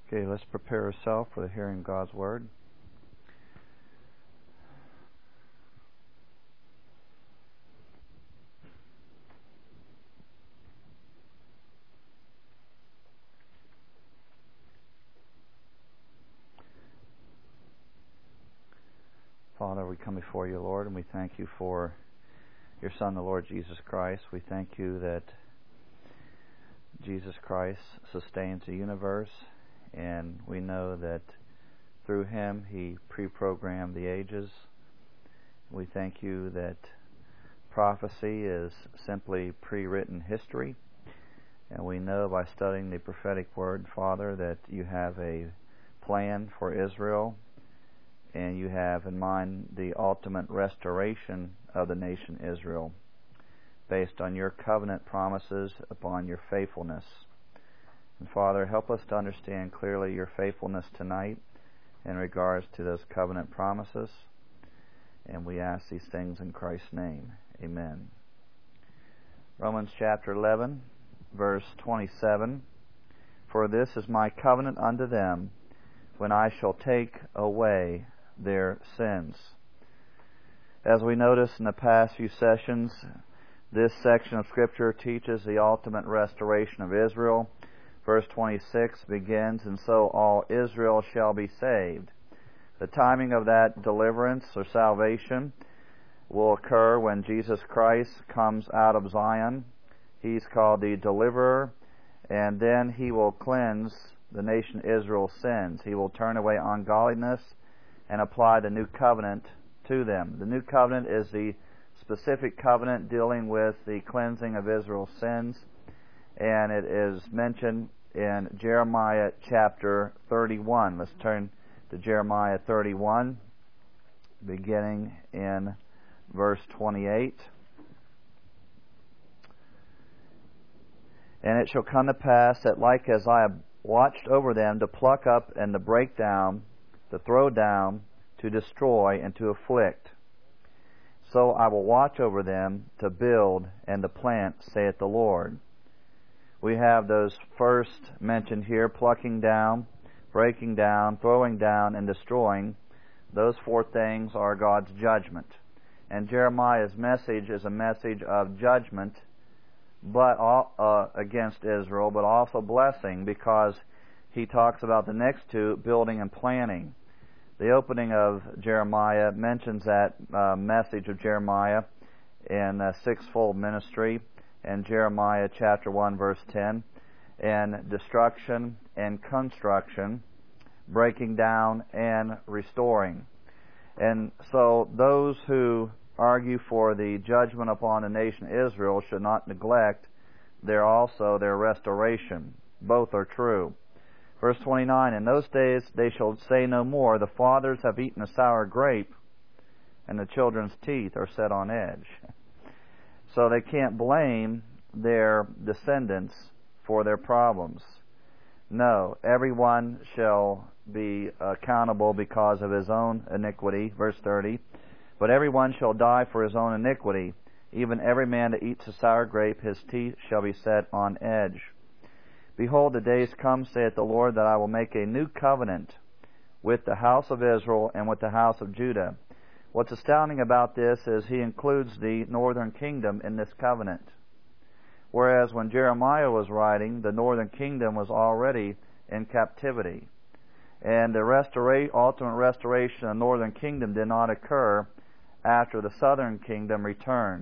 Okay, let's prepare ourselves for the hearing of God's Word. Father, we come before you, Lord, and we thank you for your Son, the Lord Jesus Christ. We thank you that Jesus Christ sustains the universe, and we know that through him he pre-programmed the ages. We thank you that prophecy is simply pre-written history, and we know by studying the prophetic word, Father, that you have a plan for Israel, and you have in mind the ultimate restoration of the nation Israel based on your covenant promises upon your faithfulness. And Father, help us to understand clearly your faithfulness tonight in regards to those covenant promises. And we ask these things in Christ's name. Amen. Romans chapter 11, verse 27. For this is my covenant unto them, when I shall take away their sins. As we noticed in the past few sessions, this section of Scripture teaches the ultimate restoration of Israel. Verse 26 begins, and so all Israel shall be saved. The timing of that deliverance or salvation will occur when Jesus Christ comes out of Zion. He's called the deliverer, and then he will cleanse the nation Israel's sins. He will turn away ungodliness and apply the new covenant to them. The new covenant is the specific covenant dealing with the cleansing of Israel's sins, and it is mentioned in Jeremiah chapter 31. Let's turn to Jeremiah 31, beginning in verse 28. And it shall come to pass that like as I have watched over them to pluck up and to break down, to throw down, to destroy, and to afflict, so I will watch over them to build and to plant, saith the Lord. We have those first mentioned here, plucking down, breaking down, throwing down, and destroying. Those four things are God's judgment. And Jeremiah's message is a message of judgment but against Israel, but also blessing, because he talks about the next two, building and planting. The opening of Jeremiah mentions that message of Jeremiah in sixfold ministry in Jeremiah chapter 1 verse 10, and destruction and construction, breaking down and restoring. And so those who argue for the judgment upon the nation Israel should not neglect their restoration. Both are true. Verse 29, in those days they shall say no more, the fathers have eaten a sour grape, and the children's teeth are set on edge. So they can't blame their descendants for their problems. No, everyone shall be accountable because of his own iniquity. Verse 30, but everyone shall die for his own iniquity. Even every man that eats a sour grape, his teeth shall be set on edge. Behold, the days come, saith the Lord, that I will make a new covenant with the house of Israel and with the house of Judah. What's astounding about this is he includes the northern kingdom in this covenant. Whereas when Jeremiah was writing, the northern kingdom was already in captivity. And the ultimate restoration of the northern kingdom did not occur after the southern kingdom returned.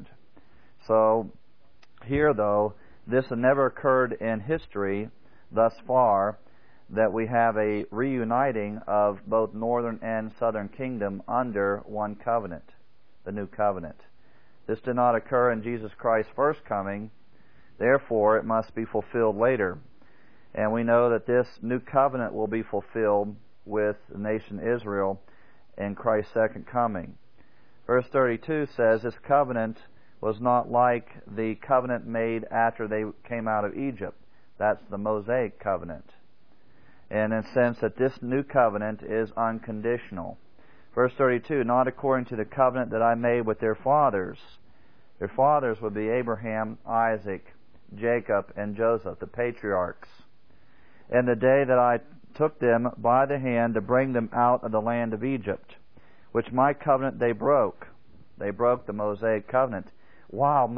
So here, though, this had never occurred in history thus far, that we have a reuniting of both northern and southern kingdom under one covenant, the new covenant. This did not occur in Jesus Christ's first coming, therefore it must be fulfilled later. And we know that this new covenant will be fulfilled with the nation Israel in Christ's second coming. Verse 32 says this covenant was not like the covenant made after they came out of Egypt. That's the Mosaic covenant. And in the sense that this new covenant is unconditional. Verse 32, not according to the covenant that I made with their fathers. Their fathers would be Abraham, Isaac, Jacob, and Joseph, the patriarchs. And the day that I took them by the hand to bring them out of the land of Egypt, which my covenant they broke. They broke the Mosaic covenant while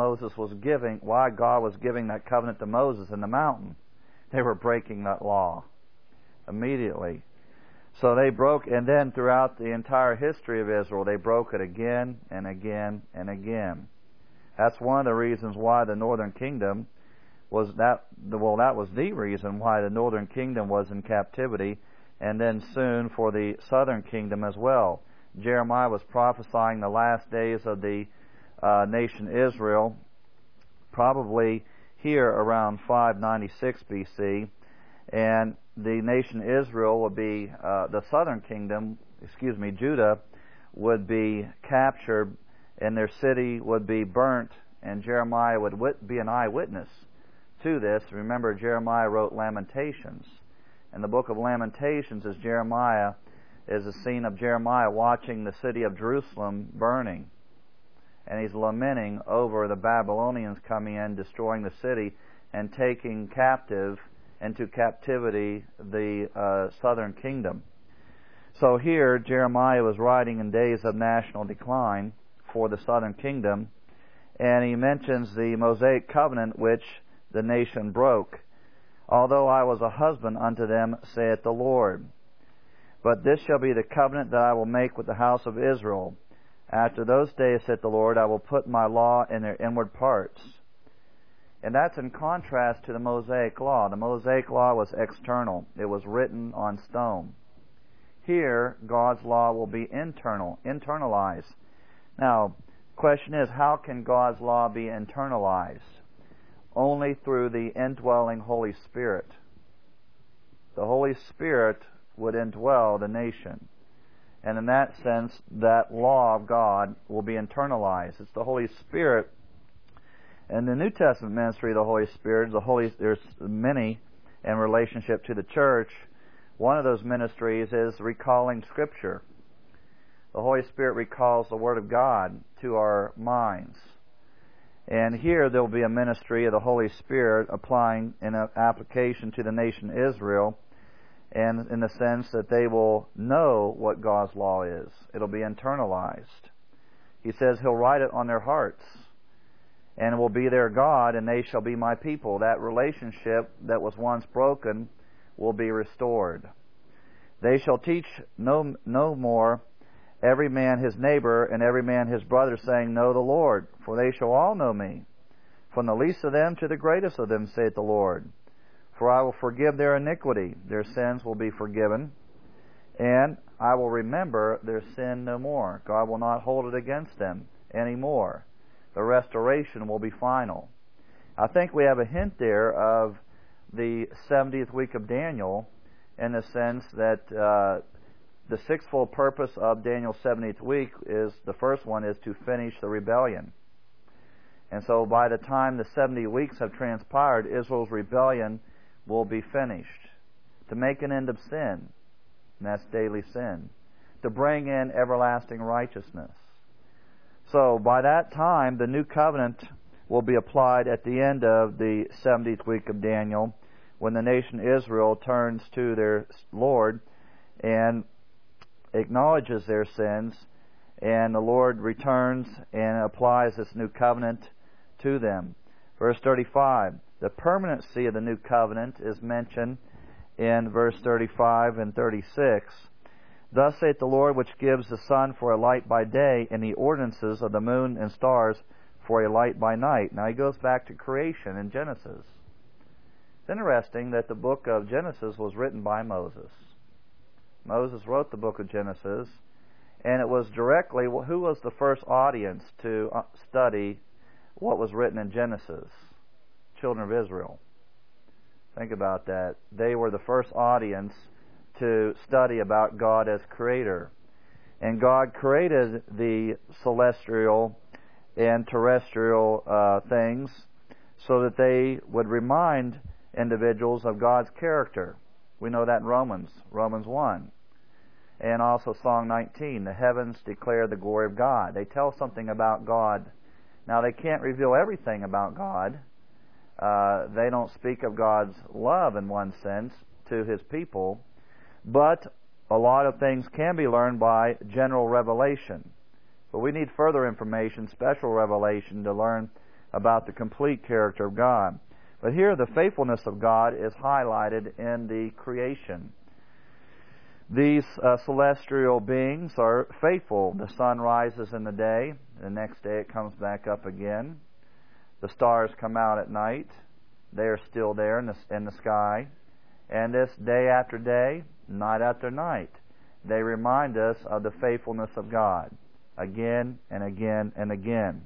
God was giving that covenant to Moses in the mountain. They were breaking that law immediately. So they broke, and then throughout the entire history of Israel, they broke it again and again and again. That's one of the reasons why the northern kingdom was that was the reason why the northern kingdom was in captivity, and then soon for the southern kingdom as well. Jeremiah was prophesying the last days of the nation Israel, probably here around 596 BC, and the nation Israel would be, the southern kingdom, Judah, would be captured, and their city would be burnt, and Jeremiah would be an eyewitness to this. Remember, Jeremiah wrote Lamentations, and the book of Lamentations is a scene of Jeremiah watching the city of Jerusalem burning, and he's lamenting over the Babylonians coming in, destroying the city, and taking captive into captivity the southern kingdom. So here, Jeremiah was writing in days of national decline for the southern kingdom, and he mentions the Mosaic covenant which the nation broke. Although I was a husband unto them, saith the Lord. But this shall be the covenant that I will make with the house of Israel. After those days, saith the Lord, I will put my law in their inward parts. And that's in contrast to the Mosaic law. The Mosaic law was external. It was written on stone. Here, God's law will be internalized. Now, question is, how can God's law be internalized? Only through the indwelling Holy Spirit. The Holy Spirit would indwell the nation. And in that sense, that law of God will be internalized. It's the Holy Spirit. In the New Testament ministry of the Holy Spirit, there's many in relationship to the church. One of those ministries is recalling Scripture. The Holy Spirit recalls the Word of God to our minds. And here there will be a ministry of the Holy Spirit applying in an application to the nation Israel, and in the sense that they will know what God's law is. It'll be internalized. He says He'll write it on their hearts, and will be their God, and they shall be my people. That relationship that was once broken will be restored. They shall teach no more every man his neighbor, and every man his brother, saying, Know the Lord, for they shall all know me, from the least of them to the greatest of them, saith the Lord. For I will forgive their iniquity, their sins will be forgiven, and I will remember their sin no more. God will not hold it against them anymore. The restoration will be final. I think we have a hint there of the 70th week of Daniel, in the sense that the sixfold purpose of Daniel's 70th week is, the first one is to finish the rebellion. And so by the time the 70 weeks have transpired, Israel's rebellion will be finished. To make an end of sin, and that's daily sin. To bring in everlasting righteousness. So by that time, the new covenant will be applied at the end of the 70th week of Daniel, when the nation Israel turns to their Lord and acknowledges their sins, and the Lord returns and applies this new covenant to them. Verse 35, the permanency of the new covenant is mentioned in verse 35 and 36. Thus saith the Lord, which gives the sun for a light by day, and the ordinances of the moon and stars for a light by night. Now he goes back to creation in Genesis. It's interesting that the book of Genesis was written by Moses. Moses wrote the book of Genesis, and it was directly, who was the first audience to study what was written in Genesis? Children of Israel. Think about that. They were the first audience to study about God as creator. And God created the celestial and terrestrial things so that they would remind individuals of God's character. We know that in Romans 1. And also Psalm 19, the heavens declare the glory of God. They tell something about God. Now, they can't reveal everything about God. They don't speak of God's love in one sense to His people, But a lot of things can be learned by general revelation. But we need further information, special revelation, to learn about the complete character of God. But here the faithfulness of God is highlighted in the creation. These celestial beings are faithful. The sun rises in the day. The next day it comes back up again. The stars come out at night. They are still there in the sky. And this day after day, night after night, they remind us of the faithfulness of God again and again and again.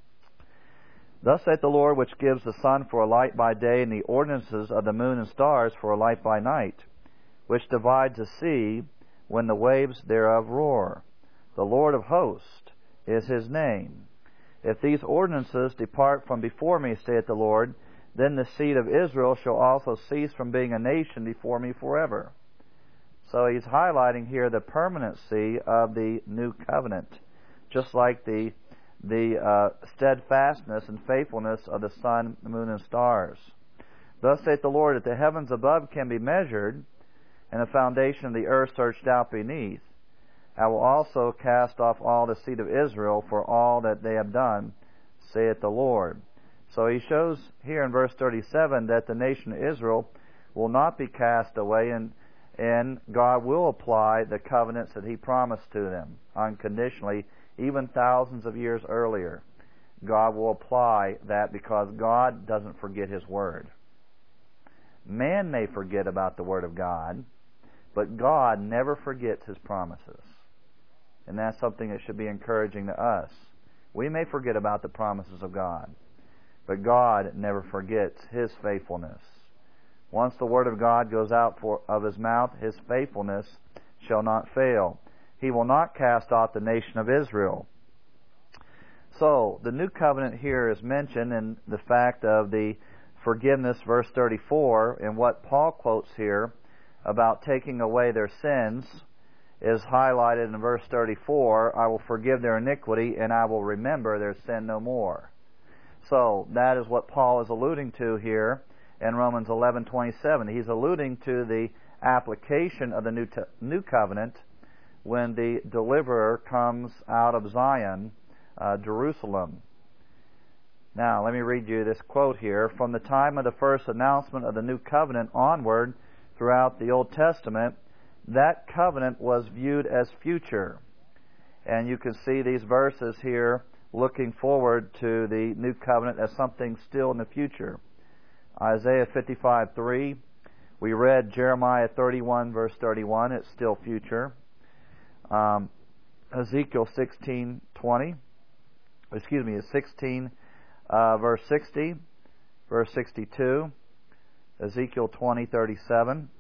Thus saith the Lord, which gives the sun for a light by day, and the ordinances of the moon and stars for a light by night, which divides the sea when the waves thereof roar. The Lord of hosts is his name. If these ordinances depart from before me, saith the Lord, then the seed of Israel shall also cease from being a nation before me forever. So he's highlighting here the permanency of the new covenant, just like the steadfastness and faithfulness of the sun, the moon, and stars. Thus saith the Lord, that the heavens above can be measured, and the foundation of the earth searched out beneath, I will also cast off all the seed of Israel for all that they have done, saith the Lord. So he shows here in verse 37 that the nation of Israel will not be cast away, and God will apply the covenants that he promised to them unconditionally, even thousands of years earlier. God will apply that because God doesn't forget his word. Man may forget about the word of God, but God never forgets his promises. And that's something that should be encouraging to us. We may forget about the promises of God, but God never forgets his faithfulness. Once the word of God goes out of his mouth, his faithfulness shall not fail. He will not cast off the nation of Israel. So, the new covenant here is mentioned in the fact of the forgiveness, verse 34, and what Paul quotes here about taking away their sins is highlighted in verse 34, I will forgive their iniquity and I will remember their sin no more. So, that is what Paul is alluding to here in Romans 11:27. He's alluding to the application of the new covenant when the deliverer comes out of Zion, Jerusalem. Now, let me read you this quote here. From the time of the first announcement of the new covenant onward throughout the Old Testament, that covenant was viewed as future. And you can see these verses here looking forward to the new covenant as something still in the future. Isaiah 55:3. We read Jeremiah 31, verse 31. It's still future. Ezekiel 16:20. Excuse me, 16, verse 60, verse 62. Ezekiel 20:37.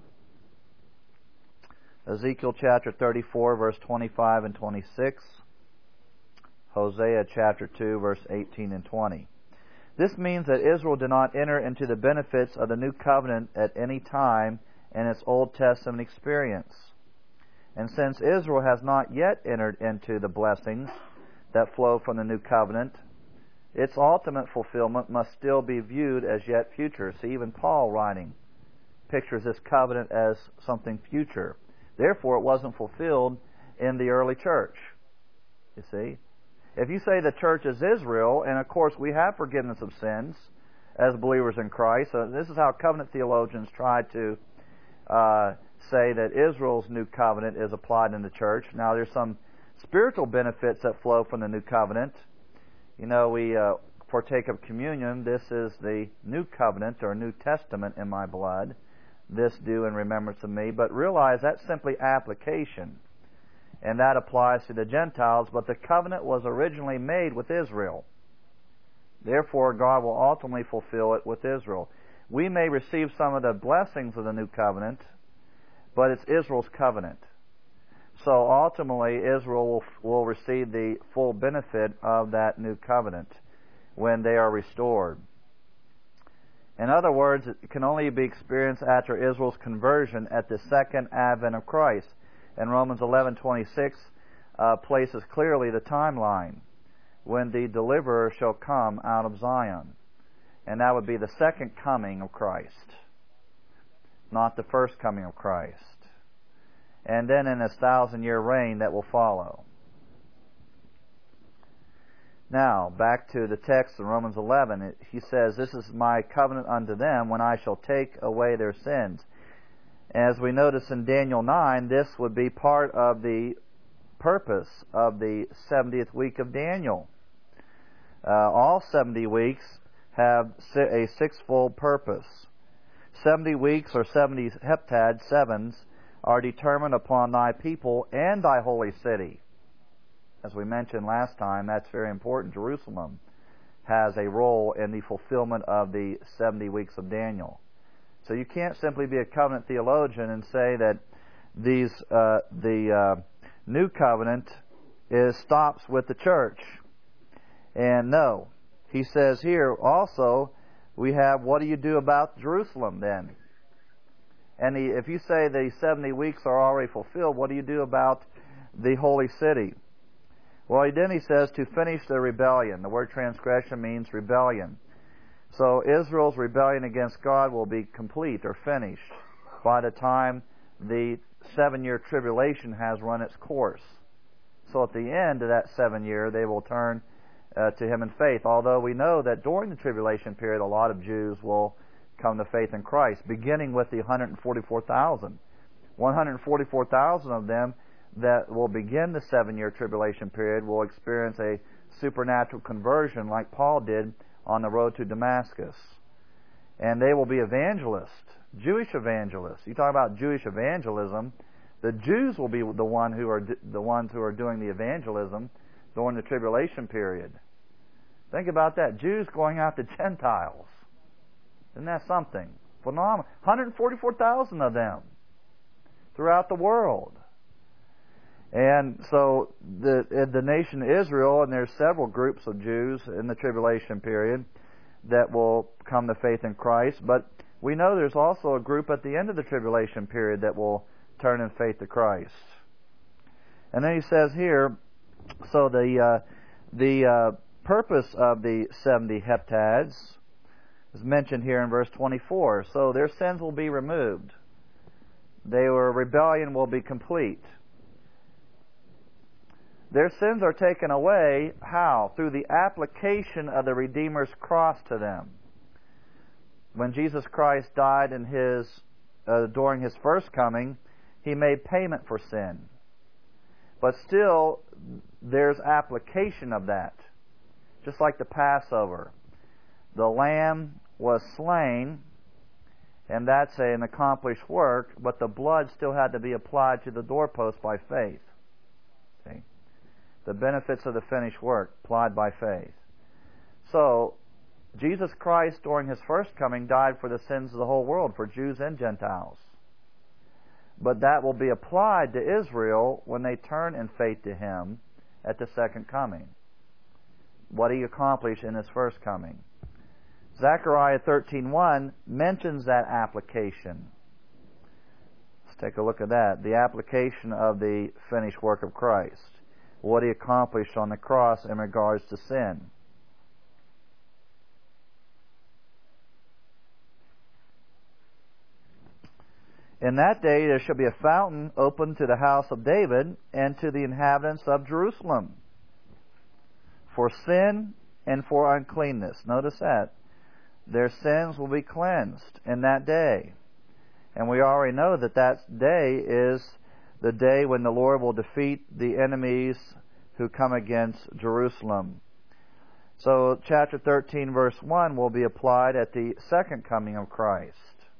Ezekiel chapter 34, verse 25 and 26. Hosea chapter 2, verse 18 and 20. This means that Israel did not enter into the benefits of the new covenant at any time in its Old Testament experience. And since Israel has not yet entered into the blessings that flow from the new covenant, its ultimate fulfillment must still be viewed as yet future. See, even Paul writing pictures this covenant as something future. Therefore, it wasn't fulfilled in the early church. You see? If you say the church is Israel, and of course we have forgiveness of sins as believers in Christ, so this is how covenant theologians try to say that Israel's new covenant is applied in the church. Now, there's some spiritual benefits that flow from the new covenant. You know, we partake of communion. This is the new covenant or New Testament in my blood. This do in remembrance of me. But realize that's simply application. And that applies to the Gentiles. But the covenant was originally made with Israel. Therefore, God will ultimately fulfill it with Israel. We may receive some of the blessings of the new covenant, but it's Israel's covenant. So ultimately, Israel will receive the full benefit of that new covenant when they are restored. In other words, it can only be experienced after Israel's conversion at the second advent of Christ. And Romans 11:26 places clearly the timeline when the deliverer shall come out of Zion. And that would be the second coming of Christ, not the first coming of Christ. and then in his 1,000-year reign that will follow. Now, back to the text in Romans 11, he says, "This is my covenant unto them when I shall take away their sins." As we notice in Daniel 9, this would be part of the purpose of the 70th week of Daniel. All 70 weeks have a sixfold purpose. 70 weeks or 70 heptad, sevens, are determined upon thy people and thy holy city. As we mentioned last time, that's very important. Jerusalem has a role in the fulfillment of the 70 weeks of Daniel. So you can't simply be a covenant theologian and say that the new covenant stops with the church. And no, he says here also, we have, what do you do about Jerusalem then? And if you say the 70 weeks are already fulfilled, what do you do about the holy city? Well, then he says to finish the rebellion. The word transgression means rebellion. So Israel's rebellion against God will be complete or finished by the time the 7-year tribulation has run its course. So at the end of that 7 year, they will turn to Him in faith. Although we know that during the tribulation period, a lot of Jews will come to faith in Christ, beginning with the 144,000. 144,000 of them that will begin the 7-year tribulation period will experience a supernatural conversion like Paul did on the road to Damascus. And they will be evangelists, Jewish evangelists. You talk about Jewish evangelism, the Jews will be the ones who are doing the evangelism during the tribulation period. Think about that. Jews going out to Gentiles. Isn't that something? Phenomenal. 144,000 of them throughout the world. And so the nation Israel, and there's several groups of Jews in the tribulation period that will come to faith in Christ, but we know there's also a group at the end of the tribulation period that will turn in faith to Christ. And then he says here, so the purpose of the 70 heptads is mentioned here in verse 24. So their sins will be removed. Their rebellion will be complete. Their sins are taken away, how? Through the application of the Redeemer's cross to them. When Jesus Christ died during His first coming, He made payment for sin. But still, there's application of that. Just like the Passover. The lamb was slain, and that's an accomplished work, but the blood still had to be applied to the doorpost by faith. See? The benefits of the finished work applied by faith. So, Jesus Christ during His first coming died for the sins of the whole world, for Jews and Gentiles. But that will be applied to Israel when they turn in faith to Him at the second coming. What He accomplished in His first coming. Zechariah 13:1 mentions that application. Let's take a look at that. The application of the finished work of Christ. What He accomplished on the cross in regards to sin. In that day there shall be a fountain open to the house of David and to the inhabitants of Jerusalem for sin and for uncleanness. Notice that. Their sins will be cleansed in that day. And we already know that that day is the day when the Lord will defeat the enemies who come against Jerusalem. So chapter 13 verse 1 will be applied at the second coming of Christ.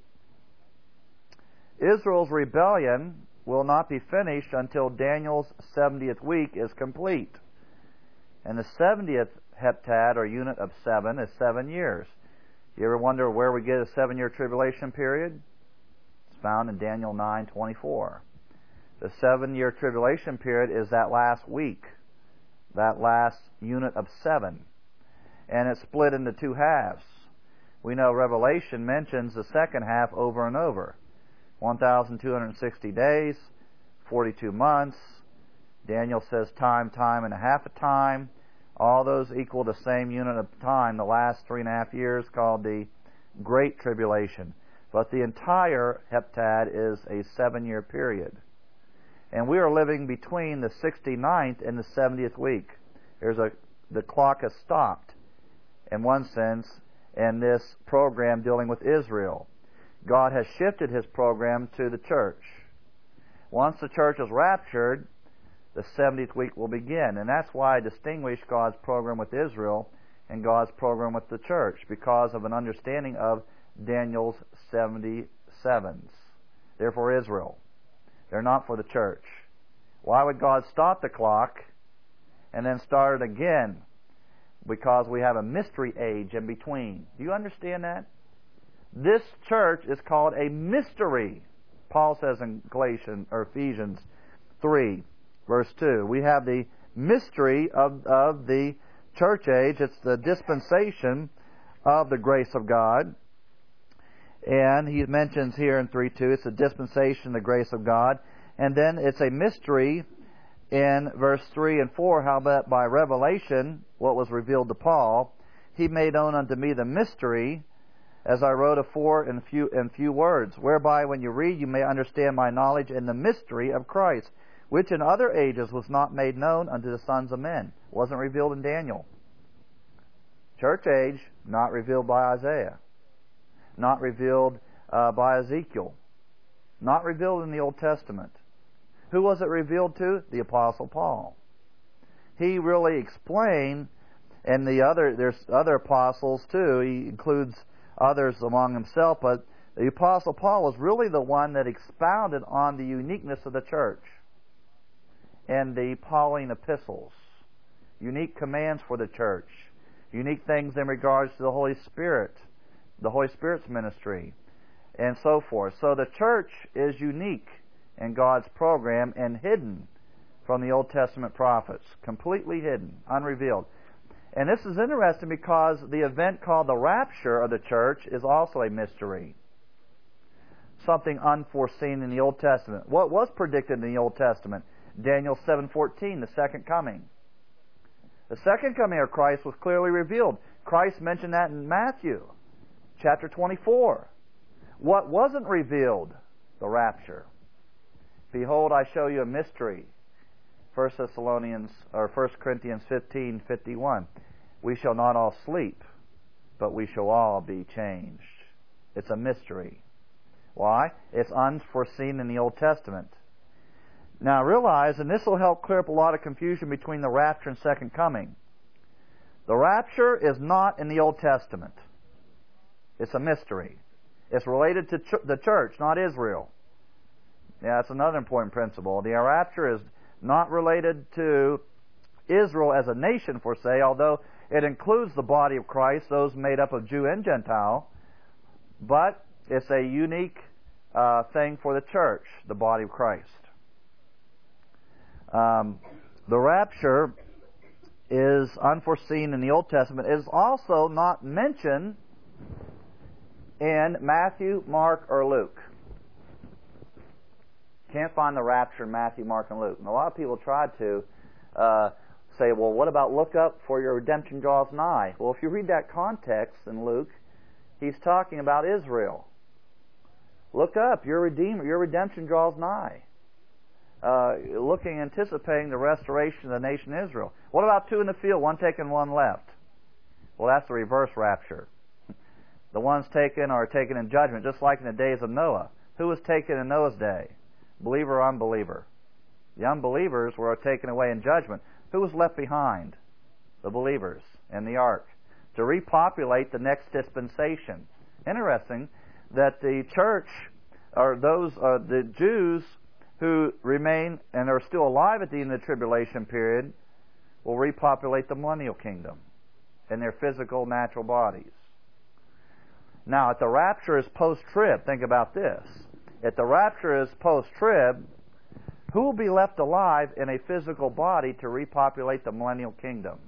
Israel's rebellion will not be finished until Daniel's 70th week is complete. And the 70th heptad, or unit of 7, is 7 years. You ever wonder where we get a 7-year tribulation period? It's found in Daniel 9:24. The 7-year tribulation period is that last week, that last unit of 7. And it's split into 2 halves. We know Revelation mentions the second half over and over. 1,260 days, 42 months. Daniel says time and a half a time. All those equal the same unit of time, the last 3.5 years, called the Great Tribulation. But the entire heptad is a 7-year period. And we are living between the 69th and the 70th week. The clock has stopped, in one sense, in this program dealing with Israel. God has shifted His program to the church. Once the church is raptured, the 70th week will begin. And that's why I distinguish God's program with Israel and God's program with the church, because of an understanding of Daniel's 77s. They're for Israel. They're not for the church. Why would God stop the clock and then start it again? Because we have a mystery age in between. Do you understand that? This church is called a mystery. Paul says in Ephesians 3, verse 2. We have the mystery of the church age. It's the dispensation of the grace of God. And he mentions here in 3:2, it's a dispensation, the grace of God. And then it's a mystery in verse 3 and 4, how that by revelation, what was revealed to Paul, he made known unto me the mystery, as I wrote afore in few words, whereby when you read you may understand my knowledge in the mystery of Christ, which in other ages was not made known unto the sons of men. Wasn't revealed in Daniel. Church age, not revealed by Isaiah. Not revealed by Ezekiel. Not revealed in the Old Testament. Who was it revealed to? The Apostle Paul. He really explained, and there's other apostles too. He includes others among himself, but the Apostle Paul was really the one that expounded on the uniqueness of the church and the Pauline epistles. Unique commands for the church. Unique things in regards to the Holy Spirit. The Holy Spirit's ministry, and so forth. So the church is unique in God's program and hidden from the Old Testament prophets. Completely hidden, unrevealed. And this is interesting because the event called the rapture of the church is also a mystery. Something unforeseen in the Old Testament. What was predicted in the Old Testament? Daniel 7:14, the second coming. The second coming of Christ was clearly revealed. Christ mentioned that in Matthew chapter 24. What wasn't revealed? The rapture. Behold, I show you a mystery. 1 Corinthians 15:51. We shall not all sleep, but we shall all be changed. It's a mystery. Why? It's unforeseen in the Old Testament. Now realize, and this will help clear up a lot of confusion between the rapture and second coming. The rapture is not in the Old Testament. It's a mystery. It's related to the church, not Israel. Yeah, that's another important principle. The rapture is not related to Israel as a nation, per se, although it includes the body of Christ, those made up of Jew and Gentile. But it's a unique thing for the church, the body of Christ. The rapture is unforeseen in the Old Testament. It is also not mentioned in Matthew, Mark, or Luke. Can't find the rapture in Matthew, Mark, and Luke. And a lot of people try to say, well, what about look up for your redemption draws nigh? Well, if you read that context in Luke, he's talking about Israel. Look up, your Redeemer, your redemption draws nigh. Anticipating the restoration of the nation Israel. What about two in the field, one taken, one left? Well, that's the reverse rapture. The ones taken are taken in judgment, just like in the days of Noah. Who was taken in Noah's day? Believer or unbeliever? The unbelievers were taken away in judgment. Who was left behind? The believers in the ark, to repopulate the next dispensation. Interesting that the church, or the Jews who remain and are still alive at the end of the tribulation period, will repopulate the millennial kingdom in their physical, natural bodies. Now, if the rapture is post-trib, think about this. If the rapture is post-trib, who will be left alive in a physical body to repopulate the millennial kingdom?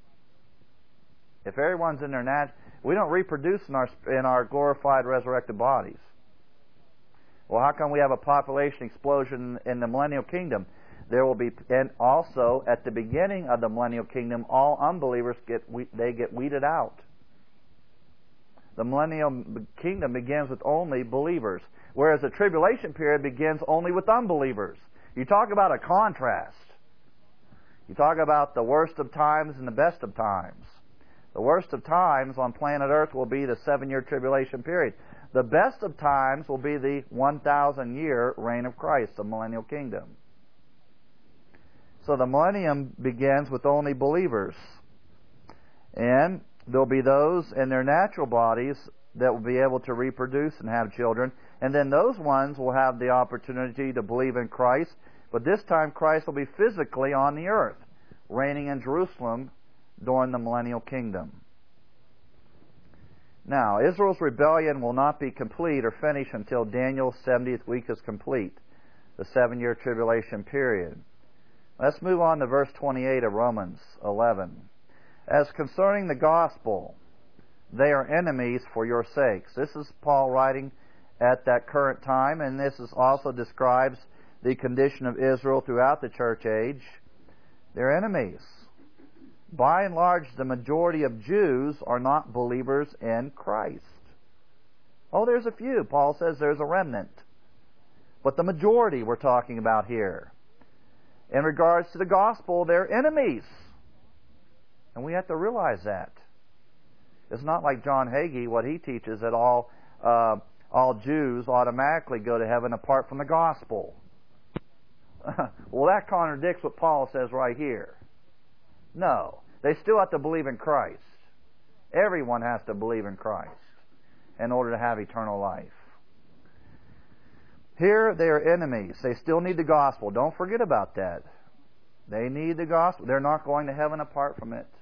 If everyone's in their we don't reproduce in our glorified, resurrected bodies. Well, how come we have a population explosion in the millennial kingdom? There will be, and also at the beginning of the millennial kingdom, all unbelievers get weeded out. The millennial kingdom begins with only believers, whereas the tribulation period begins only with unbelievers. You talk about a contrast. You talk about the worst of times and the best of times. The worst of times on planet Earth will be the 7-year tribulation period. The best of times will be the 1,000-year reign of Christ, the millennial kingdom. So the millennium begins with only believers. And there'll be those in their natural bodies that will be able to reproduce and have children. And then those ones will have the opportunity to believe in Christ. But this time Christ will be physically on the earth, reigning in Jerusalem during the millennial kingdom. Now, Israel's rebellion will not be complete or finished until Daniel's 70th week is complete, the 7-year tribulation period. Let's move on to verse 28 of Romans 11. As concerning the gospel, they are enemies for your sakes. This is Paul writing at that current time, and this is also describes the condition of Israel throughout the church age. They're enemies. By and large, the majority of Jews are not believers in Christ. Oh, there's a few. Paul says there's a remnant. But the majority we're talking about here. In regards to the gospel, they're enemies. And we have to realize that. It's not like John Hagee, what he teaches, that all Jews automatically go to heaven apart from the gospel. Well, that contradicts what Paul says right here. No. They still have to believe in Christ. Everyone has to believe in Christ in order to have eternal life. Here they are enemies. They still need the gospel. Don't forget about that. They need the gospel. They're not going to heaven apart from it.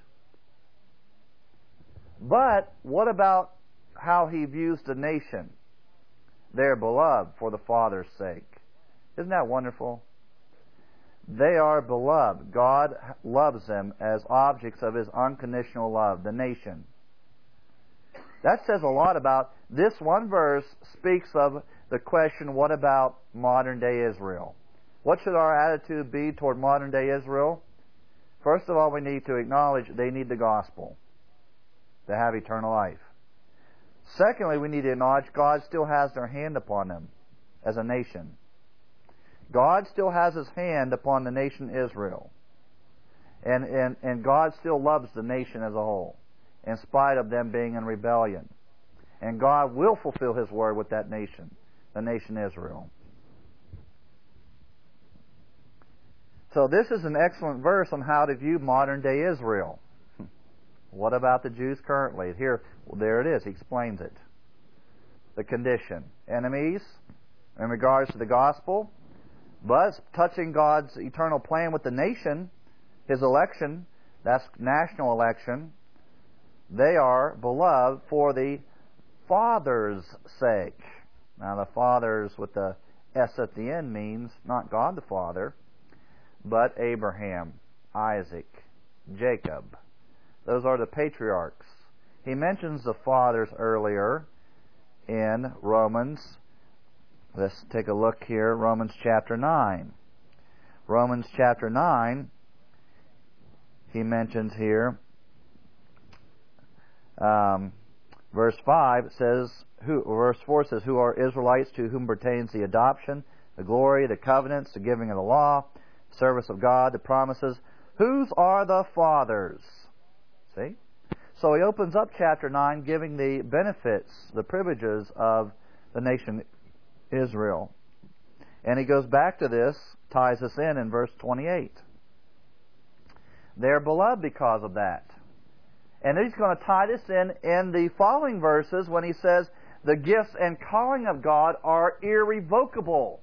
But what about how he views the nation? They're beloved for the Father's sake. Isn't that wonderful? They are beloved. God loves them as objects of His unconditional love, the nation. That says a lot about this one verse. Speaks of the question, what about modern day Israel? What should our attitude be toward modern day Israel? First of all, we need to acknowledge they need the gospel to have eternal life. Secondly, we need to acknowledge God still has their hand upon them as a nation. God still has His hand upon the nation Israel. And God still loves the nation as a whole, in spite of them being in rebellion. And God will fulfill His word with that nation, the nation Israel. So this is an excellent verse on how to view modern day Israel. What about the Jews currently? Here, there it is. He explains it. The condition. Enemies in regards to the gospel. But touching God's eternal plan with the nation, His election, that's national election, they are beloved for the Father's sake. Now the Father's with the S at the end means not God the Father, but Abraham, Isaac, Jacob. Those are the patriarchs. He mentions the fathers earlier in Romans. Let's take a look here, Romans chapter 9. Romans chapter 9, he mentions here, verse 5 says, verse 4 says, who are Israelites to whom pertains the adoption, the glory, the covenants, the giving of the law, service of God, the promises. Whose are the fathers? See? So he opens up chapter 9 giving the benefits, the privileges of the nation Israel. And he goes back to this, ties us in verse 28. They're beloved because of that. And he's going to tie this in the following verses when he says, the gifts and calling of God are irrevocable.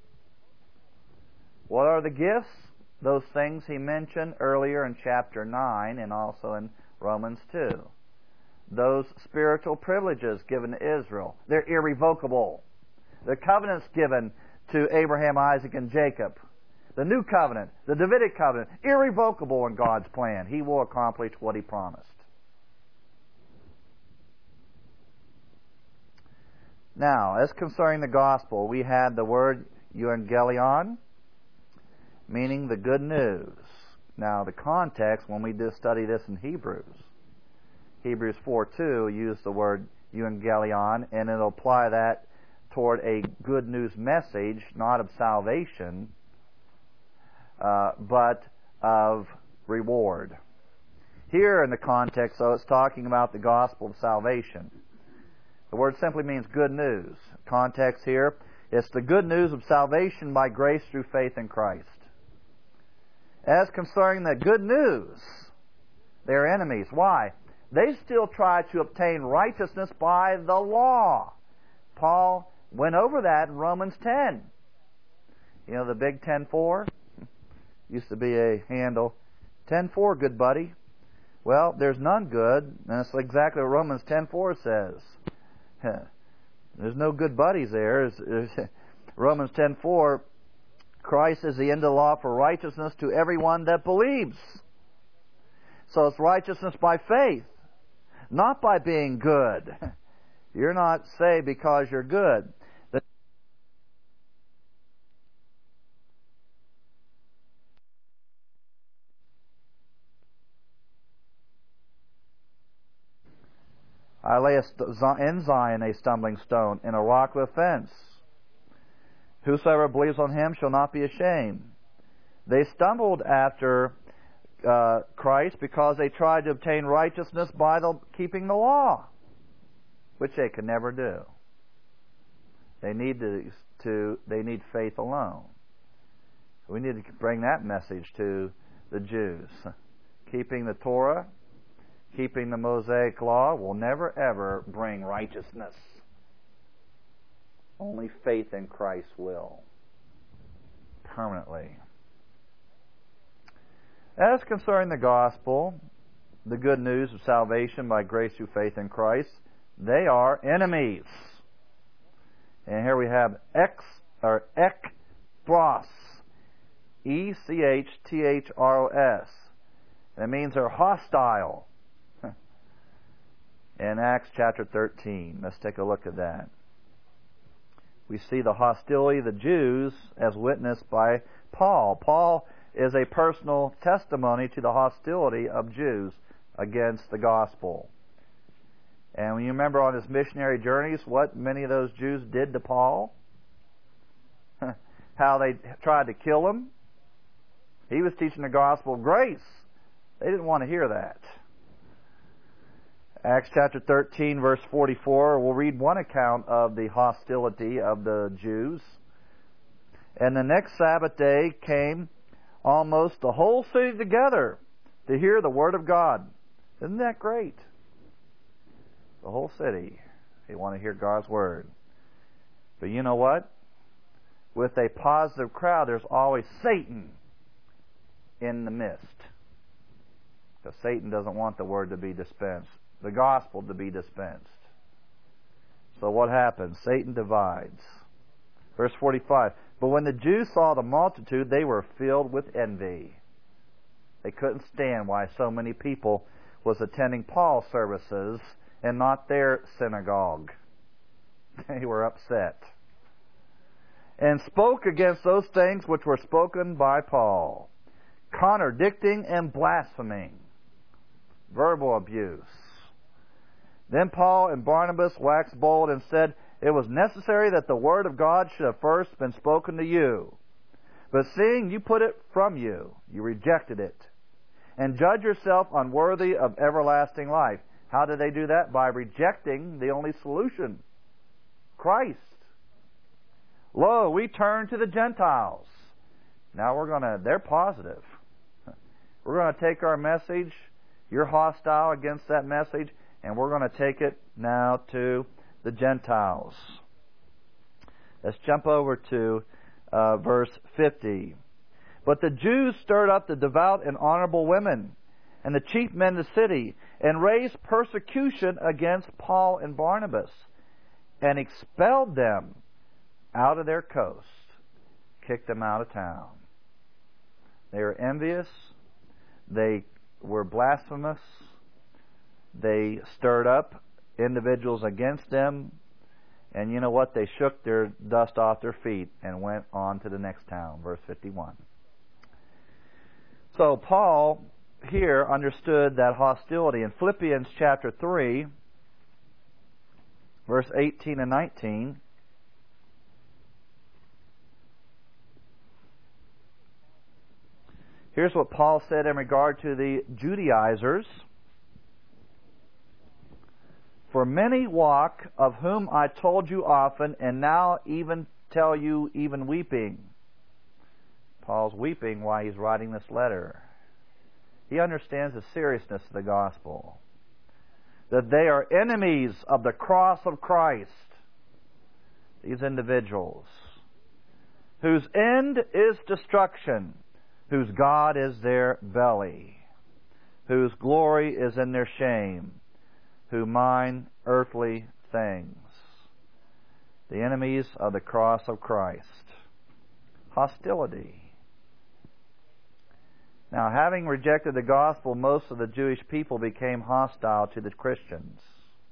What are the gifts? Those things he mentioned earlier in chapter 9 and also in Romans 2. Those spiritual privileges given to Israel, they're irrevocable. The covenants given to Abraham, Isaac, and Jacob. The new covenant, the Davidic covenant, irrevocable in God's plan. He will accomplish what He promised. Now, as concerning the gospel, we had the word euangelion, meaning the good news. Now, the context, when we do study this in Hebrews 4:2 use the word euangelion, and it'll apply that toward a good news message, not of salvation, but of reward. Here in the context, though, it's talking about the gospel of salvation. The word simply means good news. Context here, it's the good news of salvation by grace through faith in Christ. As concerning the good news, they're enemies. Why? They still try to obtain righteousness by the law. Paul went over that in Romans 10. You know the big 10-4? Used to be a handle. 10-4, good buddy. Well, there's none good, and that's exactly what Romans 10:4 says. There's no good buddies there. Romans 10:4, Christ is the end of the law for righteousness to everyone that believes. So it's righteousness by faith, not by being good. You're not saved because you're good. I lay in Zion a stumbling stone and a rock of offense. Whosoever believes on him shall not be ashamed. They stumbled after Christ because they tried to obtain righteousness by keeping the law, which they could never do. They need they need faith alone. We need to bring that message to the Jews. Keeping the Torah, keeping the Mosaic law will never ever bring righteousness. Only faith in Christ will. Permanently. As concerning the gospel, the good news of salvation by grace through faith in Christ, they are enemies. And here we have ekthros, ECHTHROS. That means they're hostile. In Acts chapter 13, let's take a look at that. We see the hostility of the Jews as witnessed by Paul. Paul is a personal testimony to the hostility of Jews against the gospel. And when you remember on his missionary journeys, what many of those Jews did to Paul? How they tried to kill him. He was teaching the gospel of grace. They didn't want to hear that. Acts chapter 13, verse 44, we'll read one account of the hostility of the Jews. And the next Sabbath day came almost the whole city together to hear the word of God. Isn't that great? The whole city. They want to hear God's word. But you know what? With a positive crowd, there's always Satan in the midst. Because Satan doesn't want the word to be dispensed, the gospel to be dispensed. So what happens? Satan divides. Verse 45, but when the Jews saw the multitude, they were filled with envy. They couldn't stand why so many people was attending Paul's services and not their synagogue. They were upset. And spoke against those things which were spoken by Paul, contradicting and blaspheming. Verbal abuse. Then Paul and Barnabas waxed bold and said, it was necessary that the word of God should have first been spoken to you. But seeing you put it from you, you rejected it, and judge yourself unworthy of everlasting life. How did they do that? By rejecting the only solution, Christ. Lo, we turn to the Gentiles. Now they're positive. We're going to take our message. You're hostile against that message, and we're going to take it now to the Gentiles. Let's jump over to verse 50. But the Jews stirred up the devout and honorable women and the chief men of the city, and raised persecution against Paul and Barnabas, and expelled them out of their coast, kicked them out of town. They were envious. They were blasphemous. They stirred up individuals against them. And you know what? They shook their dust off their feet and went on to the next town. Verse 51. So Paul here understood that hostility. In Philippians chapter 3, verse 18 and 19, Here's what Paul said in regard to the Judaizers. For many walk, of whom I told you often, and now even tell you, even weeping. Paul's weeping while he's writing this letter. He understands the seriousness of the gospel. That they are enemies of the cross of Christ. These individuals. Whose end is destruction. Whose God is their belly. Whose glory is in their shame. Who mind earthly things. The enemies of the cross of Christ. Hostility. Now, having rejected the gospel, most of the Jewish people became hostile to the Christians.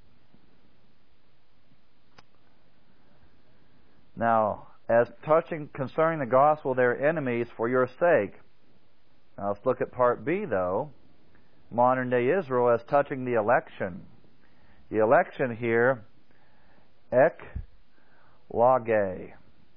Now, as concerning the gospel, they're enemies for your sake. Now, let's look at part B, though. Modern day Israel as touching the election. The election here, ekloge,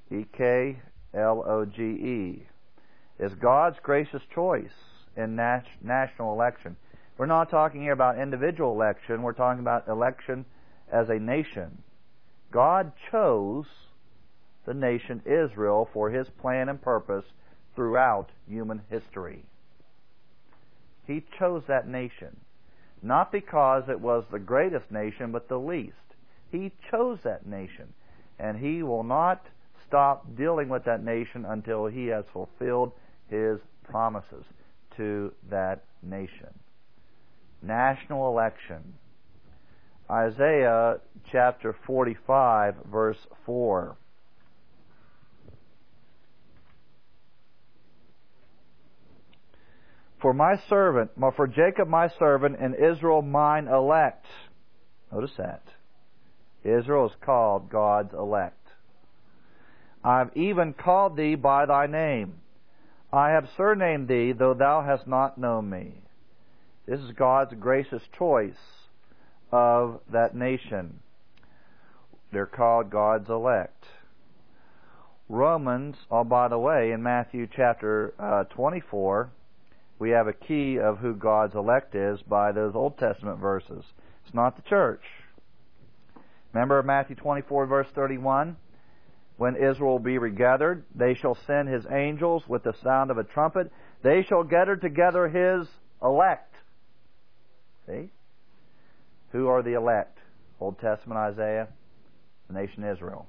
E-K-L-O-G-E, is God's gracious choice in national election. We're not talking here about individual election. We're talking about election as a nation. God chose the nation Israel for His plan and purpose throughout human history. He chose that nation. Not because it was the greatest nation, but the least. He chose that nation. And He will not stop dealing with that nation until He has fulfilled His promises to that nation. National election. Isaiah chapter 45, verse 4. For Jacob my servant, and Israel mine elect. Notice that. Israel is called God's elect. I've even called thee by thy name. I have surnamed thee, though thou hast not known me. This is God's gracious choice of that nation. They're called God's elect. Romans, by the way, in Matthew chapter 24, we have a key of who God's elect is by those Old Testament verses. It's not the church. Remember Matthew 24, verse 31? When Israel will be regathered, they shall send His angels with the sound of a trumpet. They shall gather together His elect. See? Who are the elect? Old Testament Isaiah, the nation Israel.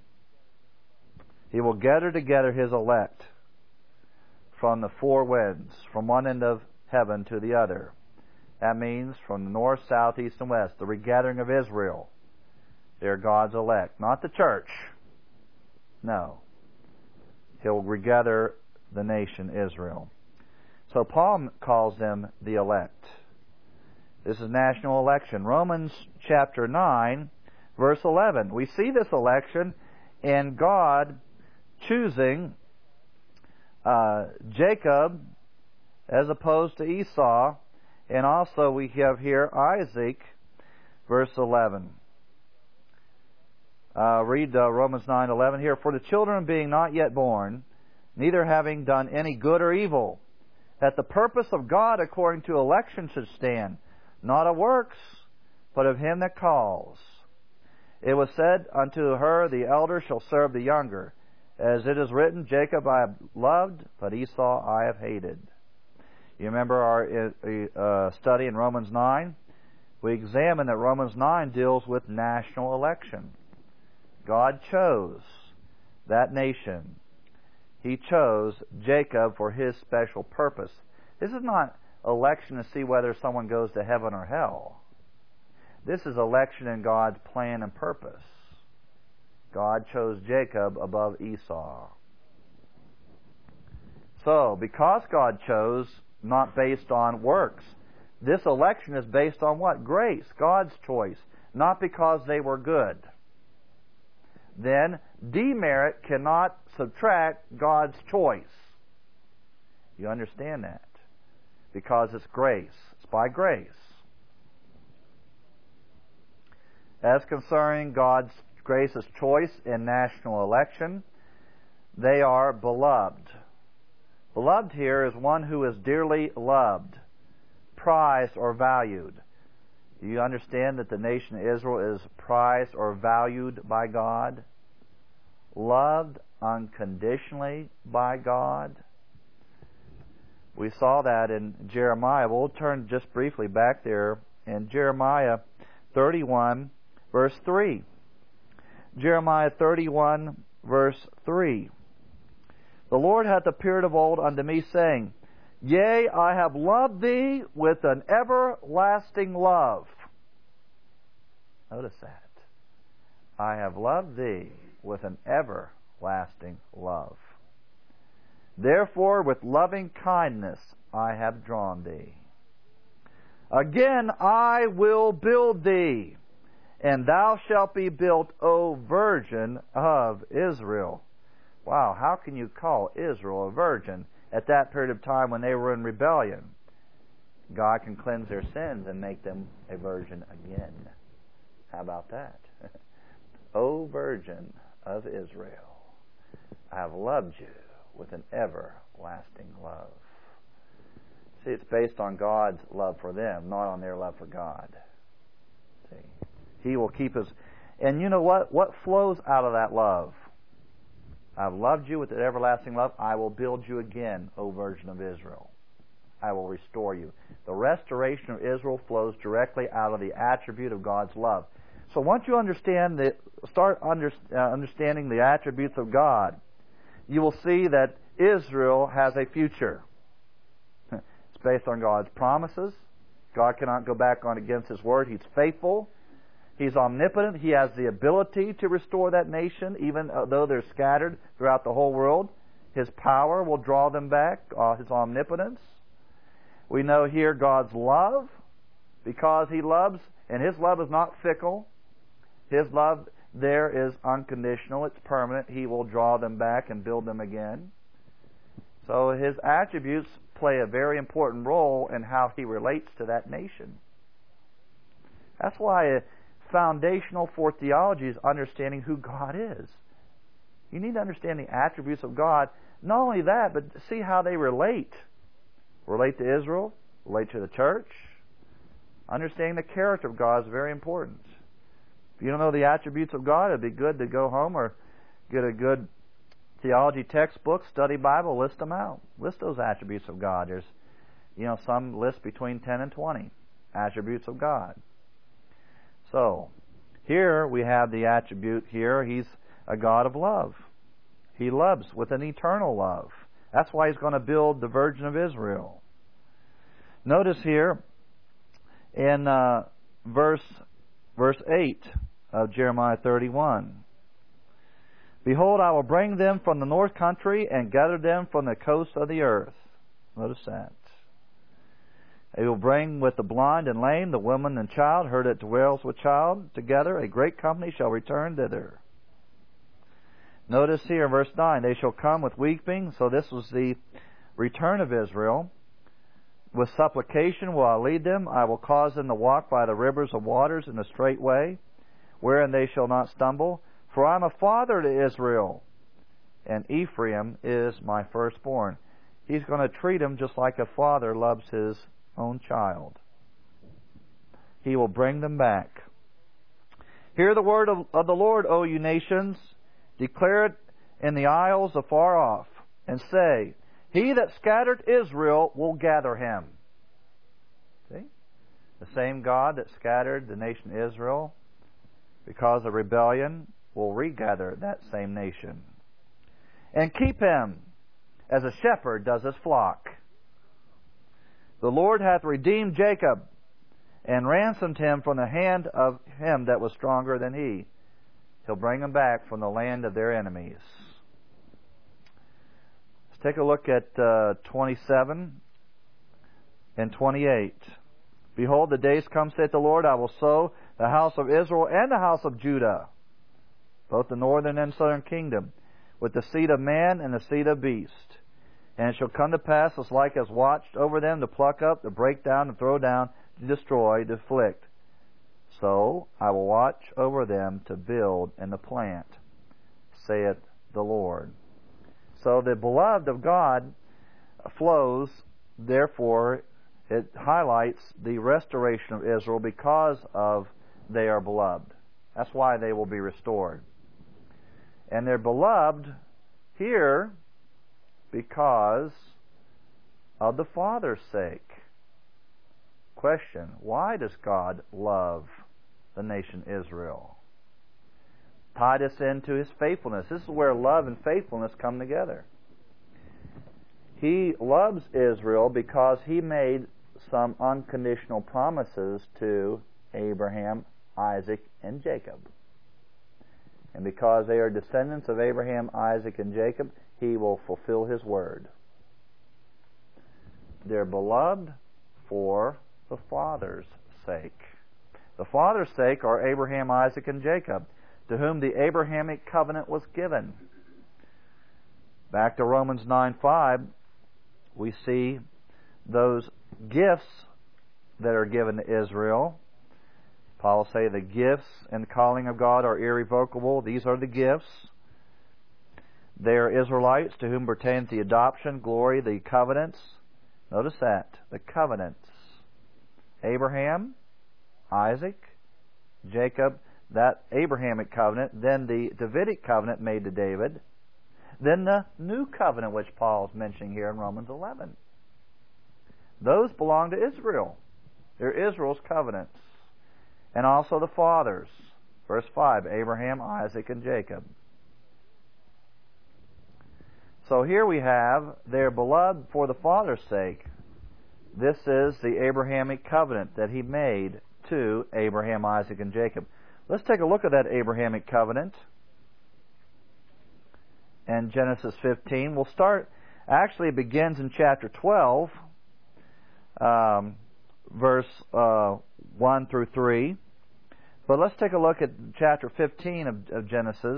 He will gather together His elect from the four winds, from one end of heaven to the other. That means from the north, south, east, and west. The regathering of Israel. They're God's elect. Not the church. No. He'll regather the nation Israel. So Paul calls them the elect. This is national election. Romans chapter 9, verse 11. We see this election in God choosing Jacob as opposed to Esau, and also we have here Isaac, verse 11. Read Romans 9:11 here. For the children being not yet born, neither having done any good or evil, that the purpose of God according to election should stand, not of works, but of Him that calls. It was said unto her, the elder shall serve the younger. As it is written, Jacob I have loved, but Esau I have hated. You remember our study in Romans 9? We examined that Romans 9 deals with national election. God chose that nation. He chose Jacob for His special purpose. This is not election to see whether someone goes to heaven or hell. This is election in God's plan and purpose. God chose Jacob above Esau. So, because God chose, not based on works, this election is based on what? Grace, God's choice, not because they were good. Then, demerit cannot subtract God's choice. You understand that? Because it's grace. It's by grace. As concerning God's grace's choice in national election, they are beloved. Beloved here is one who is dearly loved, prized, or valued. Do you understand that the nation of Israel is prized or valued by God? Loved unconditionally by God? We saw that in Jeremiah. We'll turn just briefly back there in Jeremiah 31, verse 3. Jeremiah 31, verse 3. The Lord hath appeared of old unto me, saying, Yea, I have loved thee with an everlasting love. Notice that. I have loved thee with an everlasting love. Therefore, with loving kindness I have drawn thee. Again I will build thee, and thou shalt be built, O virgin of Israel. Wow, how can you call Israel a virgin at that period of time when they were in rebellion? God can cleanse their sins and make them a virgin again. How about that? O virgin of Israel, I have loved you with an everlasting love. See, it's based on God's love for them, not on their love for God. See, He will keep us. And you know what? What flows out of that love? I've loved you with an everlasting love. I will build you again, O virgin of Israel. I will restore you. The restoration of Israel flows directly out of the attribute of God's love. So once you understand understanding the attributes of God, you will see that Israel has a future. It's based on God's promises. God cannot go back on against His word. He's faithful. He's omnipotent. He has the ability to restore that nation, even though they're scattered throughout the whole world. His power will draw them back, His omnipotence. We know here God's love, because He loves, and His love is not fickle. His love there is unconditional. It's permanent. He will draw them back and build them again. So His attributes play a very important role in how He relates to that nation. That's why foundational for theology is understanding who God is. You need to understand the attributes of God. Not only that, but see how they relate. Relate to Israel, relate to the church. Understanding the character of God is very important. If you don't know the attributes of God, it'd be good to go home or get a good theology textbook, study Bible, list them out. List those attributes of God. There's, some list between 10 and 20 attributes of God. So, here we have the attribute here. He's a God of love. He loves with an eternal love. That's why He's going to build the Virgin of Israel. Notice here in verse 8 of Jeremiah 31. Behold, I will bring them from the north country and gather them from the coast of the earth. Notice that. He will bring with the blind and lame, the woman and child, her that dwells with child, together. A great company shall return thither. Notice here in verse 9, they shall come with weeping. So this was the return of Israel. With supplication will I lead them. I will cause them to walk by the rivers of waters in a straight way, wherein they shall not stumble. For I am a father to Israel, and Ephraim is my firstborn. He's going to treat him just like a father loves his own child. He will bring them back. Hear the word of the Lord, O you nations. Declare it in the isles afar off, and say, He that scattered Israel will gather him. See? The same God that scattered the nation Israel because of rebellion will regather that same nation. And keep him as a shepherd does his flock. The Lord hath redeemed Jacob, and ransomed him from the hand of him that was stronger than he. He'll bring them back from the land of their enemies. Let's take a look at 27 and 28. Behold, the days come, saith the Lord, I will sow the house of Israel and the house of Judah, both the northern and southern kingdom, with the seed of man and the seed of beast. And it shall come to pass, as like as watched over them, to pluck up, to break down, to throw down, to destroy, to afflict. So I will watch over them to build and to plant, saith the Lord. So the beloved of God flows, therefore, it highlights the restoration of Israel because of they are beloved. That's why they will be restored. And they're beloved here because of the Father's sake. Question: why does God love the nation Israel? Tie this into His faithfulness. This is where love and faithfulness come together. He loves Israel because He made some unconditional promises to Abraham, Isaac, and Jacob. And because they are descendants of Abraham, Isaac, and Jacob, He will fulfill His word. They're beloved for the Father's sake. The Father's sake are Abraham, Isaac, and Jacob, to whom the Abrahamic covenant was given. Back to Romans 9:5, we see those gifts that are given to Israel. Paul say the gifts and calling of God are irrevocable. These are the gifts. They are Israelites to whom pertains the adoption, glory, the covenants. Notice that, the covenants. Abraham, Isaac, Jacob, that Abrahamic covenant, then the Davidic covenant made to David, then the new covenant which Paul is mentioning here in Romans 11. Those belong to Israel. They're Israel's covenants. And also the fathers. Verse 5, Abraham, Isaac, and Jacob. So here we have, they're beloved for the Father's sake. This is the Abrahamic covenant that He made to Abraham, Isaac, and Jacob. Let's take a look at that Abrahamic covenant. And Genesis 15. We'll start, actually it begins in chapter 12, verse 1 through 3. But let's take a look at chapter 15 of Genesis.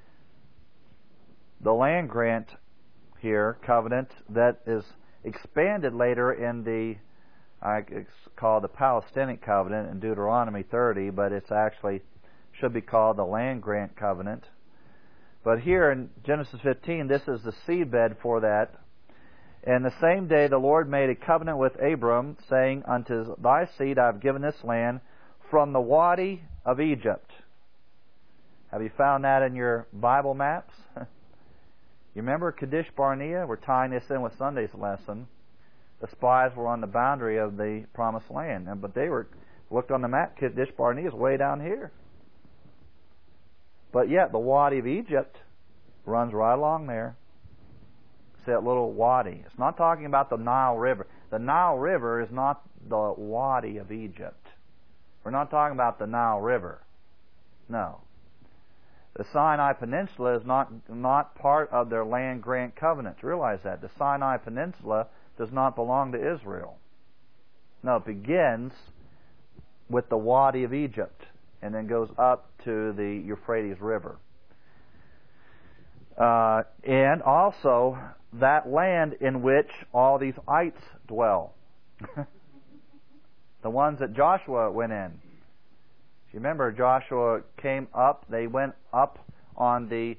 The land grant here, covenant, that is expanded later in it's called the Palestinic covenant in Deuteronomy 30, but it's actually should be called the land grant covenant. But here in Genesis 15, this is the seedbed for that. And the same day the Lord made a covenant with Abram, saying, unto thy seed I have given this land from the Wadi of Egypt. Have you found that in your Bible maps? You remember Kadesh Barnea? We're tying this in with Sunday's lesson. The spies were on the boundary of the promised land, but they looked on the map. Kadesh Barnea is way down here. But yet the Wadi of Egypt runs right along there. See that little wadi. It's not talking about the Nile River. The Nile River is not the Wadi of Egypt. We're not talking about the Nile River. No. The Sinai Peninsula is not part of their land grant covenant. Realize that. The Sinai Peninsula does not belong to Israel. No, it begins with the Wadi of Egypt and then goes up to the Euphrates River. And also that land in which all these ites dwell. The ones that Joshua went in. If you remember, Joshua came up, they went up on the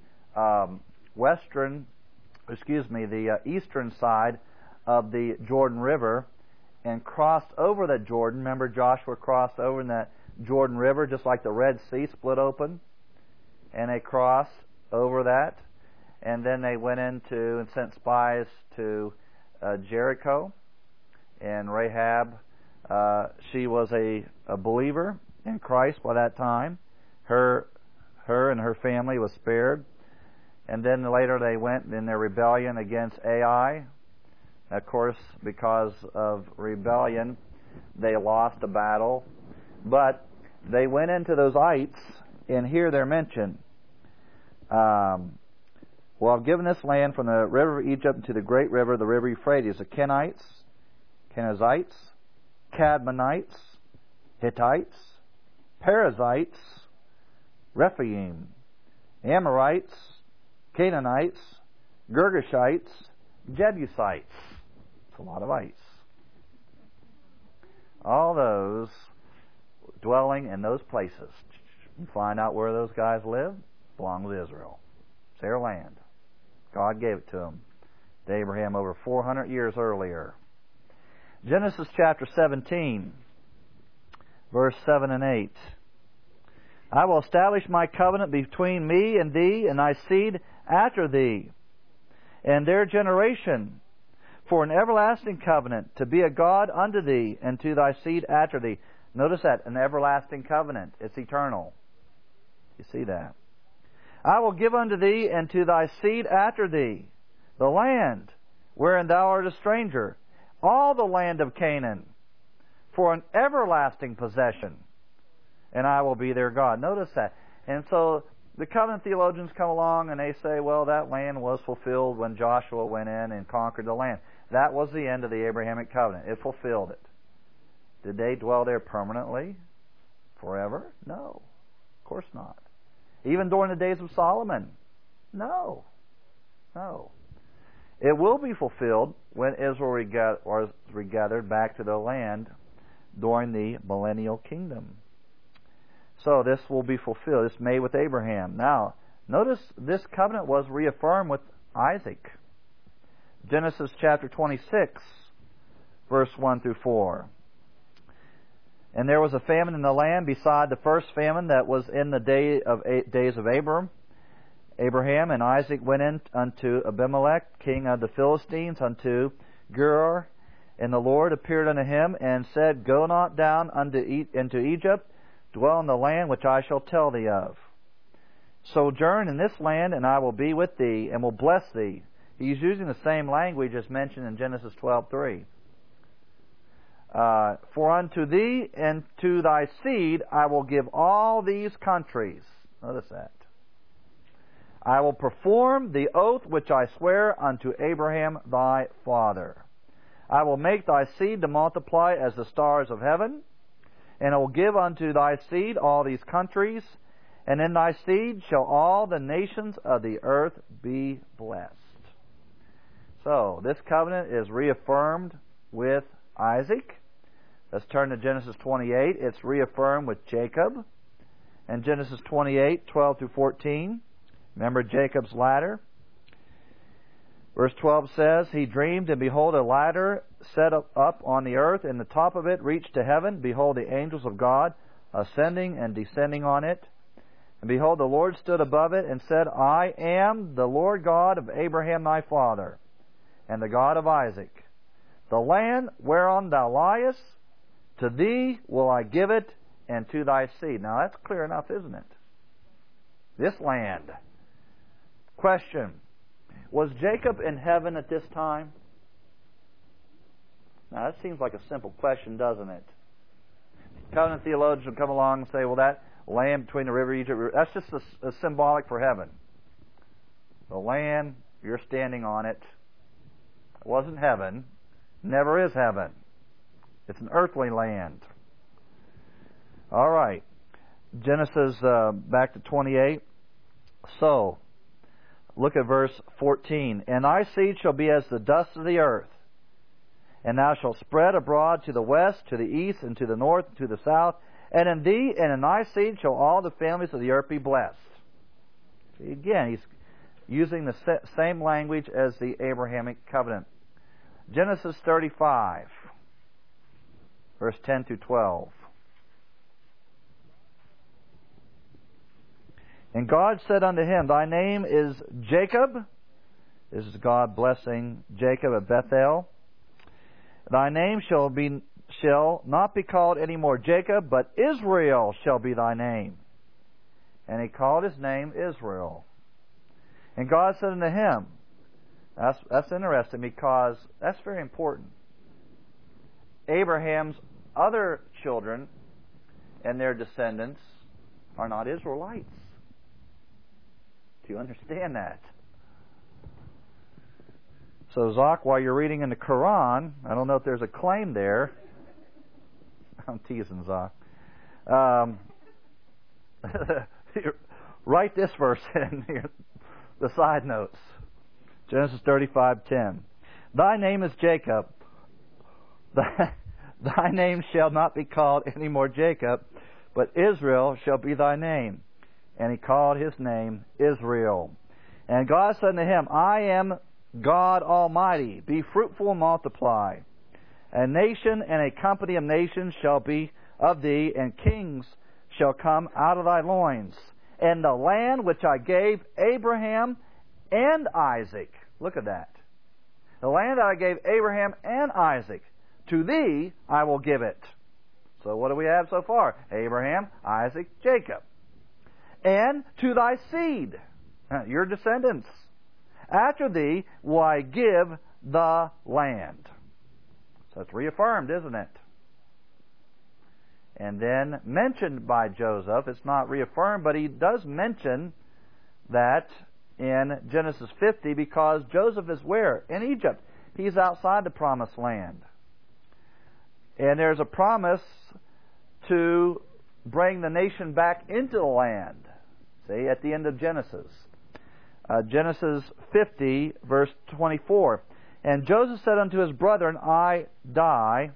eastern side of the Jordan River and crossed over the Jordan. Remember, Joshua crossed over in that Jordan River just like the Red Sea split open, and they crossed over that, and then they went into and sent spies to Jericho. And Rahab, she was a believer in Christ by that time. Her and her family was spared. And then later they went in their rebellion against Ai. Of course, because of rebellion, they lost the battle. But they went into those ites, and here they're mentioned. Well, I've given this land from the river of Egypt to the great river, the river Euphrates, the Kenites, Kenizzites, Cadmonites, Hittites, Perizzites, Rephaim, Amorites, Canaanites, Girgashites, Jebusites. It's a lot of ites. All those dwelling in those places. You find out where those guys live, belong to Israel. It's their land. God gave it to them. to Abraham over 400 years earlier. Genesis chapter 17, verse 7 and 8. I will establish my covenant between me and thee and thy seed after thee, and their generation, for an everlasting covenant, to be a God unto thee and to thy seed after thee. Notice that, an everlasting covenant. It's eternal. You see that? I will give unto thee and to thy seed after thee the land wherein thou art a stranger, all the land of Canaan, for an everlasting possession, and I will be their God. Notice that. And so the covenant theologians come along and they say, well, that land was fulfilled when Joshua went in and conquered the land. That was the end of the Abrahamic covenant. It fulfilled it. Did they dwell there permanently? Forever? No. Of course not. Even during the days of Solomon? No. No. It will be fulfilled when Israel was regathered back to the land during the millennial kingdom. So this will be fulfilled. It's made with Abraham. Now, notice this covenant was reaffirmed with Isaac. Genesis chapter 26, verse 1 through 4. And there was a famine in the land beside the first famine that was in the days of Abraham, and Isaac went in unto Abimelech, king of the Philistines, unto Gerar, and the Lord appeared unto him, and said, Go not down into Egypt, dwell in the land which I shall tell thee of. Sojourn in this land, and I will be with thee, and will bless thee. He's using the same language as mentioned in Genesis 12:3. For unto thee and to thy seed I will give all these countries. Notice that. I will perform the oath which I swear unto Abraham thy father. I will make thy seed to multiply as the stars of heaven, and I will give unto thy seed all these countries, and in thy seed shall all the nations of the earth be blessed. So, this covenant is reaffirmed with Isaac. Let's turn to Genesis 28. It's reaffirmed with Jacob. And Genesis 28, 12 through 14. Remember Jacob's ladder? Verse 12 says, He dreamed, and behold, a ladder set up on the earth, and the top of it reached to heaven. Behold, the angels of God ascending and descending on it. And behold, the Lord stood above it, and said, I am the Lord God of Abraham thy father, and the God of Isaac. The land whereon thou liest, to thee will I give it, and to thy seed. Now that's clear enough, isn't it? This land. Question. Was Jacob in heaven at this time? Now that seems like a simple question, doesn't it? Covenant theologians will come along and say, well, that land between the river Egypt, that's just a symbolic for heaven. The land, you're standing on it. It wasn't heaven. Never is heaven. It's an earthly land. All right. Genesis back to 28. So, look at verse 14. And thy seed shall be as the dust of the earth, and thou shalt spread abroad to the west, to the east, and to the north, and to the south. And in thee and in thy seed shall all the families of the earth be blessed. See, again, he's using the same language as the Abrahamic covenant. Genesis 35, verse 10 through 12. And God said unto him, Thy name is Jacob. This is God blessing Jacob at Bethel. Thy name shall not be called any more Jacob, but Israel shall be thy name. And he called his name Israel. And God said unto him, that's interesting because that's very important. Abraham's other children and their descendants are not Israelites. Do you understand that? So, Zach, while you're reading in the Quran, I don't know if there's a claim there. I'm teasing, Zach. Write this verse in here, the side notes. Genesis 35:10. Thy name is Jacob. Thy name shall not be called any more Jacob, but Israel shall be thy name. And he called his name Israel. And God said unto him, I am God Almighty, be fruitful and multiply. A nation and a company of nations shall be of thee, and kings shall come out of thy loins. And the land which I gave Abraham and Isaac, look at that. The land that I gave Abraham and Isaac, to thee I will give it. So what do we have so far? Abraham, Isaac, Jacob. And to thy seed, your descendants, after thee will I give the land. So it's reaffirmed, isn't it? And then mentioned by Joseph, it's not reaffirmed, but he does mention that in Genesis 50 because Joseph is where? In Egypt. He's outside the promised land. And there's a promise to bring the nation back into the land. See, at the end of Genesis. Genesis 50, verse 24. And Joseph said unto his brethren, I die,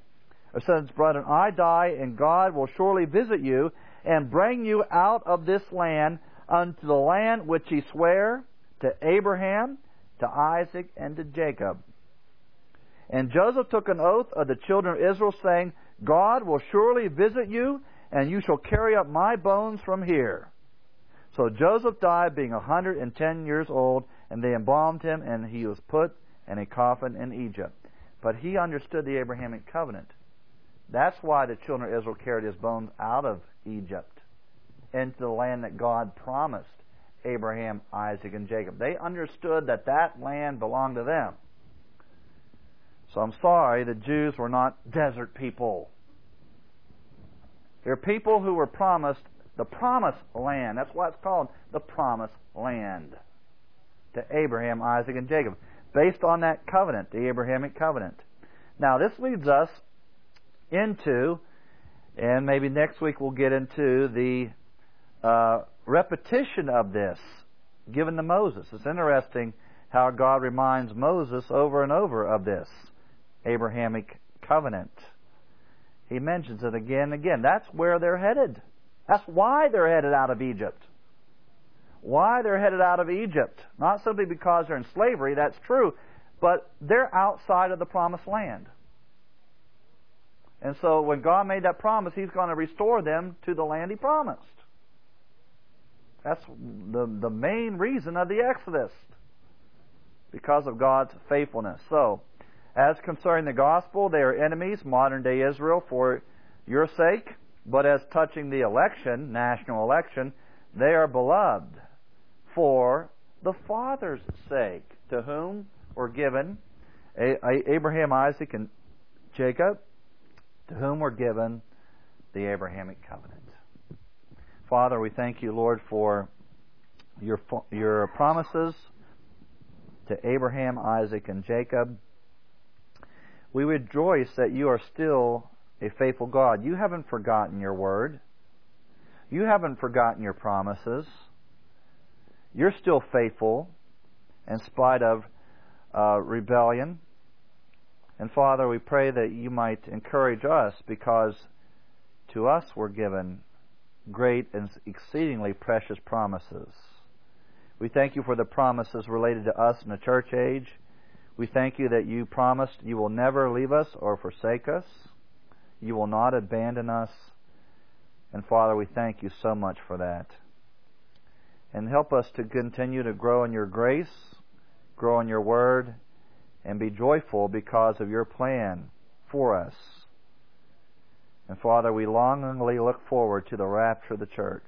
and God will surely visit you, and bring you out of this land unto the land which he sware to Abraham, to Isaac, and to Jacob. And Joseph took an oath of the children of Israel, saying, God will surely visit you, and you shall carry up my bones from here. So Joseph died, being 110 years old, and they embalmed him, and he was put in a coffin in Egypt. But he understood the Abrahamic covenant. That's why the children of Israel carried his bones out of Egypt into the land that God promised Abraham, Isaac, and Jacob. They understood that that land belonged to them. So I'm sorry, the Jews were not desert people. They're people who were promised the promised land. That's why it's called the promised land to Abraham, Isaac, and Jacob, based on that covenant, the Abrahamic covenant. Now, this leads us into, and maybe next week we'll get into the repetition of this given to Moses. It's interesting how God reminds Moses over and over of this Abrahamic covenant. He mentions it again and again. That's where they're headed. That's why they're headed out of Egypt. Why they're headed out of Egypt. Not simply because they're in slavery, that's true, but they're outside of the promised land. And so when God made that promise, He's going to restore them to the land He promised. That's the main reason of the Exodus, because of God's faithfulness. So, as concerning the gospel, they are enemies, modern-day Israel, for your sake. But as touching the election, national election, they are beloved for the Father's sake, to whom were given Abraham, Isaac, and Jacob, to whom were given the Abrahamic covenant. Father, we thank you, Lord, for your promises to Abraham, Isaac, and Jacob. We rejoice that you are still a faithful God. You haven't forgotten your word. You haven't forgotten your promises. You're still faithful in spite of rebellion. And Father, we pray that you might encourage us, because to us were given great and exceedingly precious promises. We thank you for the promises related to us in the church age. We thank you that you promised you will never leave us or forsake us. You will not abandon us. And Father, we thank you so much for that. And help us to continue to grow in your grace, grow in your word, and be joyful because of your plan for us. And Father, we longingly look forward to the rapture of the church.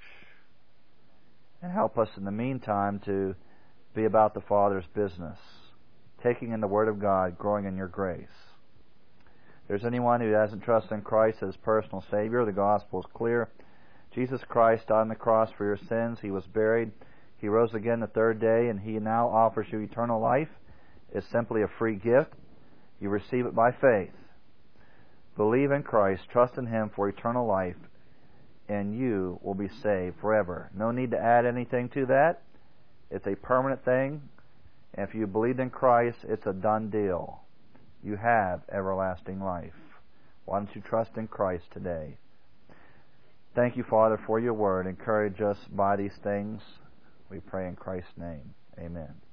And help us in the meantime to be about the Father's business, taking in the Word of God, growing in your grace. If there's anyone who hasn't trusted in Christ as personal Savior, the gospel is clear. Jesus Christ died on the cross for your sins. He was buried. He rose again the third day, and He now offers you eternal life. It's simply a free gift. You receive it by faith. Believe in Christ, trust in Him for eternal life, and you will be saved forever. No need to add anything to that. It's a permanent thing. And if you believe in Christ, it's a done deal. You have everlasting life. Why don't you trust in Christ today? Thank you, Father, for your word. Encourage us by these things. We pray in Christ's name. Amen.